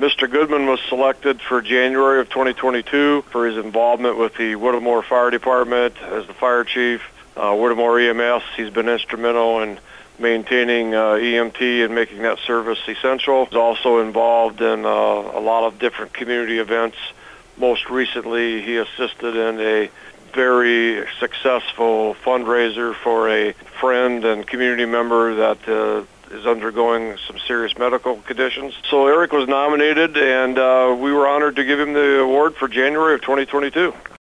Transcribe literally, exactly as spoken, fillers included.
Mister Goodman was selected for January of twenty twenty-two for his involvement with the Whittemore Fire Department as the fire chief. Uh, Whittemore E M S, he's been instrumental in maintaining uh, E M T and making that service essential. He's also involved in uh, a lot of different community events. Most recently, he assisted in a very successful fundraiser for a friend and community member that uh, is undergoing some serious medical conditions. So Eric was nominated, and uh, we were honored to give him the award for January of twenty twenty-two.